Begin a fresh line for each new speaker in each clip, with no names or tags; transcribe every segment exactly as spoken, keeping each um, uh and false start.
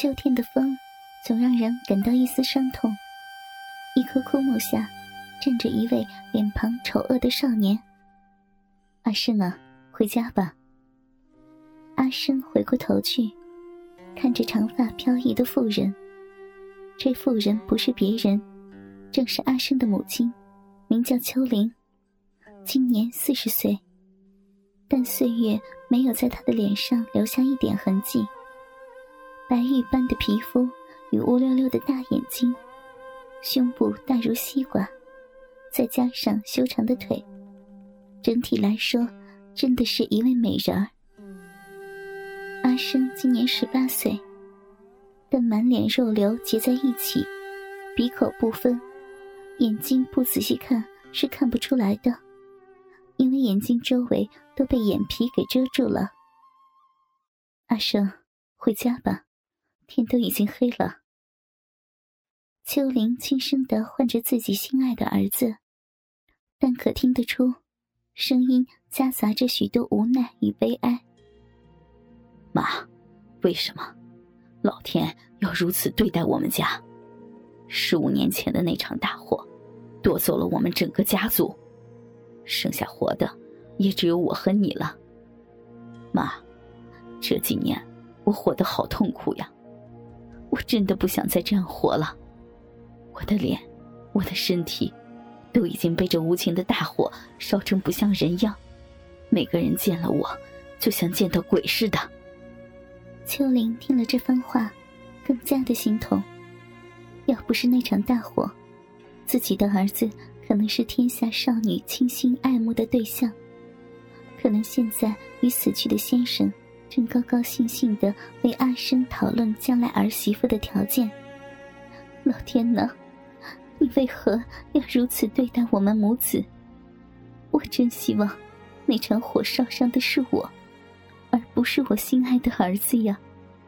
秋天的风总让人感到一丝伤痛。一棵枯木下站着一位脸庞丑恶的少年。阿生啊，回家吧。阿生回过头去，看着长发飘逸的妇人。这妇人不是别人，正是阿生的母亲，名叫秋玲，今年四十岁。但岁月没有在她的脸上留下一点痕迹，白玉般的皮肤与乌溜溜的大眼睛，胸部大如西瓜，再加上修长的腿，整体来说真的是一位美人儿。阿生今年十八岁，但满脸肉瘤结在一起，鼻口不分，眼睛不仔细看是看不出来的，因为眼睛周围都被眼皮给遮住了。阿生，回家吧，天都已经黑了。秋玲轻声地唤着自己心爱的儿子，但可听得出声音夹杂着许多无奈与悲哀。
妈，为什么老天要如此对待我们家？十五年前的那场大火夺走了我们整个家族，剩下活的也只有我和你了。妈，这几年我活得好痛苦呀，我真的不想再这样活了。我的脸，我的身体都已经被这无情的大火烧成不像人样，每个人见了我就像见到鬼似的。
秋玲听了这番话，更加的心痛。要不是那场大火，自己的儿子可能是天下少女倾心爱慕的对象，可能现在与死去的先生正高高兴兴地为阿生讨论将来儿媳妇的条件。老天哪，你为何要如此对待我们母子？我真希望那场火烧伤的是我，而不是我心爱的儿子呀。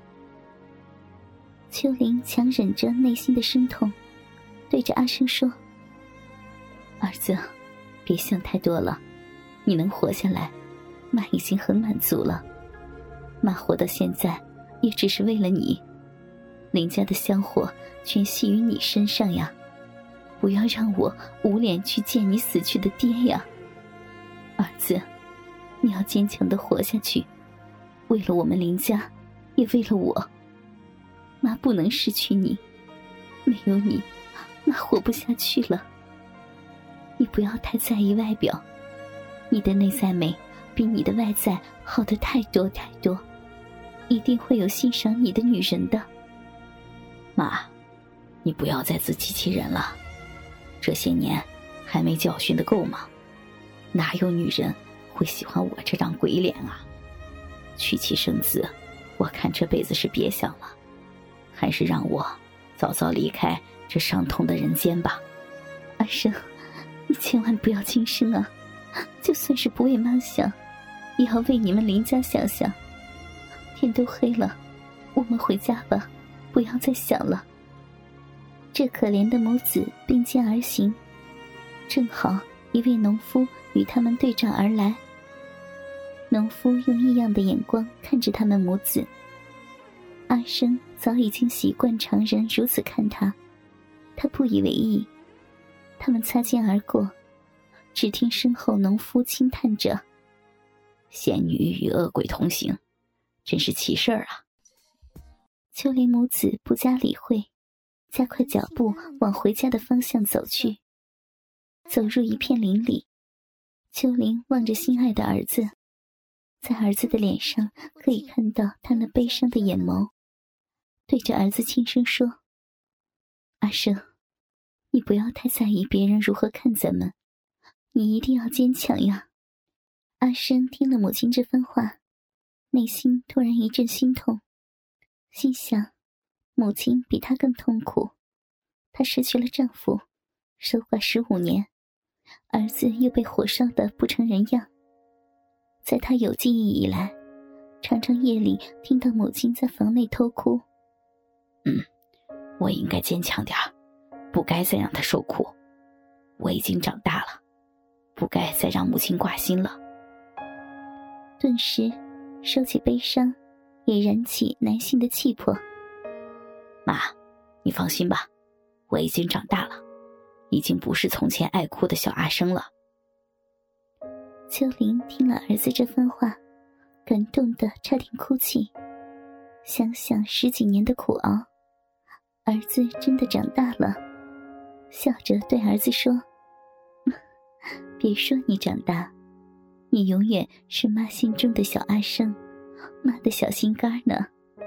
秋玲强忍着内心的生痛，对着阿生说：儿子，别想太多了，你能活下来，妈已经很满足了。妈活到现在也只是为了你，林家的香火全系于你身上呀，不要让我无脸去见你死去的爹呀。儿子，你要坚强地活下去，为了我们林家，也为了我。妈不能失去你，没有你，妈活不下去了。你不要太在意外表，你的内在美比你的外在好得太多太多，一定会有欣赏你的女人的。
妈，你不要再自欺欺人了，这些年还没教训得够吗？哪有女人会喜欢我这张鬼脸啊？娶妻生子，我看这辈子是别想了，还是让我早早离开这伤痛的人间吧。
阿生，你千万不要轻生啊，就算是不为妈想，也要为你们林家想想。天都黑了，我们回家吧，不要再想了。这可怜的母子并肩而行，正好一位农夫与他们对照而来。农夫用异样的眼光看着他们母子。阿生早已经习惯常人如此看他，他不以为意。他们擦肩而过，只听身后农夫轻叹着：
仙女与恶鬼同行，真是奇事儿啊。
秋玲母子不加理会，加快脚步往回家的方向走去。走入一片林里，秋玲望着心爱的儿子，在儿子的脸上可以看到他那悲伤的眼眸，对着儿子轻声说：阿生，你不要太在意别人如何看咱们，你一定要坚强呀。阿生听了母亲这番话，内心突然一阵心痛，心想母亲比她更痛苦，她失去了丈夫，守寡十五年，儿子又被火烧得不成人样。在她有记忆以来，常常夜里听到母亲在房内偷哭。
嗯，我应该坚强点儿，不该再让她受苦。我已经长大了，不该再让母亲挂心了。
顿时收起悲伤，也燃起男性的气魄。
妈，你放心吧，我已经长大了，已经不是从前爱哭的小阿生了。
秋玲听了儿子这番话，感动得差点哭泣。想想十几年的苦熬，儿子真的长大了，笑着对儿子说：别说你长大，你永远是妈心中的小阿生，妈的小心肝呢。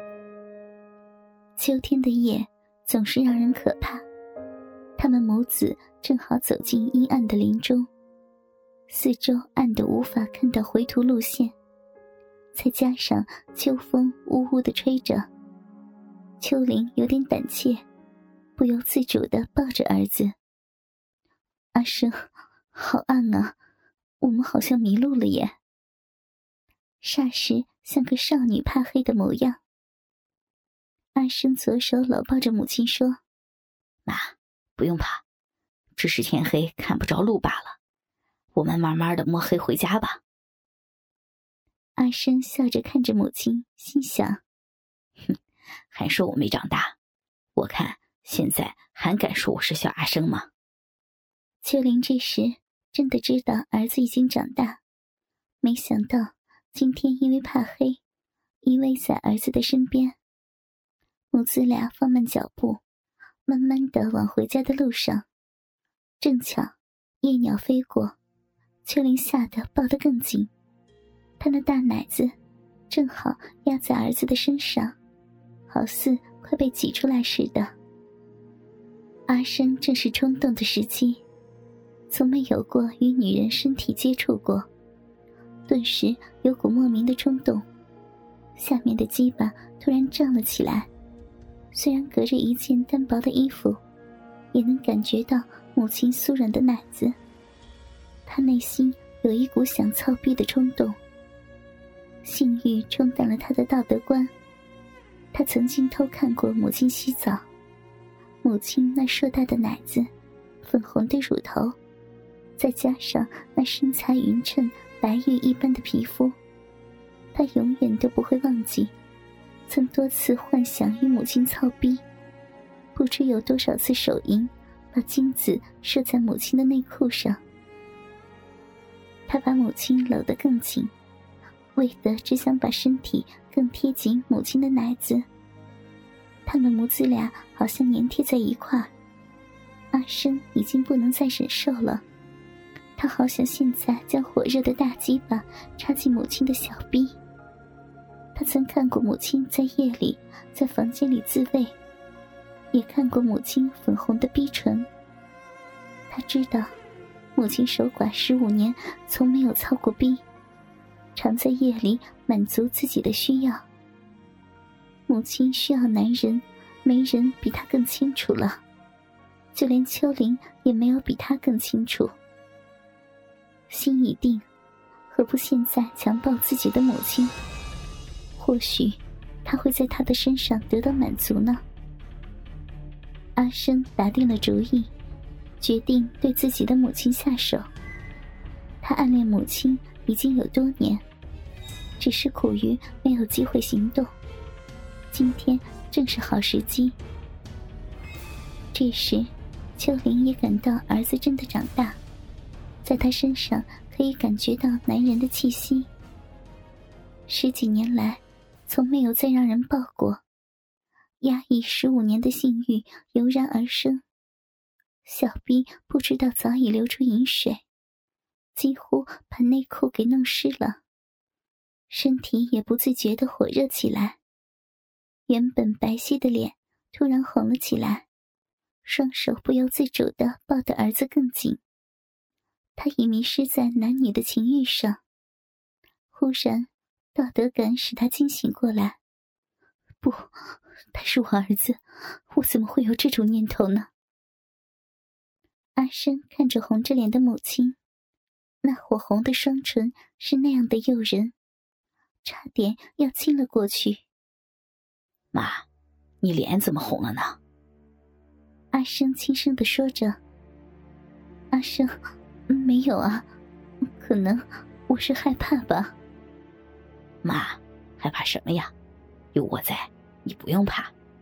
秋天的夜总是让人可怕，他们母子正好走进阴暗的林中，四周暗得无法看到回途路线，再加上秋风呜呜地吹着，秋玲有点胆怯，不由自主地抱着儿子。阿生，好暗啊，我们好像迷路了耶。霎时像个少女怕黑的模样。阿生左手搂抱着母亲说：
妈，不用怕，只是天黑看不着路罢了，我们慢慢的摸黑回家吧。
阿生笑着看着母亲，心想：
哼，还说我没长大，我看现在还敢说我是小阿生吗？
秋玲这时真的知道儿子已经长大，没想到今天因为怕黑，依偎在儿子的身边。母子俩放慢脚步，慢慢地往回家的路上。正巧夜鸟飞过，秋玲吓得抱得更紧，她那大奶子正好压在儿子的身上，好似快被挤出来似的。阿生正是冲动的时期，从没有过与女人身体接触过，顿时有股莫名的冲动，下面的鸡巴突然胀了起来，虽然隔着一件单薄的衣服，也能感觉到母亲酥软的奶子。他内心有一股想操逼的冲动，性欲冲淡了他的道德观。他曾经偷看过母亲洗澡，母亲那硕大的奶子，粉红的乳头，再加上那身材匀称白玉一般的皮肤，他永远都不会忘记曾多次幻想与母亲操逼，不知有多少次手淫把精子射在母亲的内裤上。他把母亲搂得更紧，为的只想把身体更贴紧母亲的奶子。他们母子俩好像粘贴在一块儿。阿生已经不能再忍受了，他好想现在将火热的大鸡巴插进母亲的小逼。他曾看过母亲在夜里在房间里自慰，也看过母亲粉红的逼唇。他知道母亲守寡十五年从没有操过逼，常在夜里满足自己的需要。母亲需要男人，没人比他更清楚了，就连秋玲也没有比他更清楚。心已定，何不现在强暴自己的母亲？或许他会在他的身上得到满足呢。阿生打定了主意，决定对自己的母亲下手。他暗恋母亲已经有多年，只是苦于没有机会行动，今天正是好时机。这时秋玲也感到儿子真的长大，在他身上可以感觉到男人的气息。十几年来从没有再让人抱过，压抑十五年的性欲油然而生，小臂不知道早已流出饮水，几乎把内裤给弄湿了，身体也不自觉地火热起来，原本白皙的脸突然红了起来，双手不由自主地抱得儿子更紧。他已迷失在男女的情欲上，忽然道德感使他惊醒过来。不，他是我儿子，我怎么会有这种念头呢？阿生看着红着脸的母亲，那火红的双唇是那样的诱人，差点要亲了过去。
妈，你脸怎么红了呢？
阿生轻声地说着。阿生，没有啊，可能我是害怕吧。
妈，害怕什么呀？有我在，你不用怕。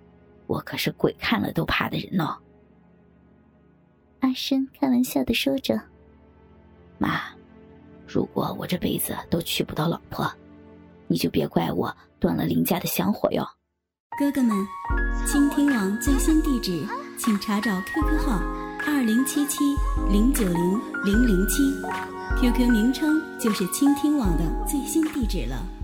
我可是鬼看了都怕的人呢。
阿深开玩笑地说着。
妈，如果我这辈子都娶不到老婆，你就别怪我断了林家的香火哟。
哥哥们，倾听网最新地址请查找 Q Q 号二零七七零九零零零七 ，Q Q 名称就是倾听网的最新地址了。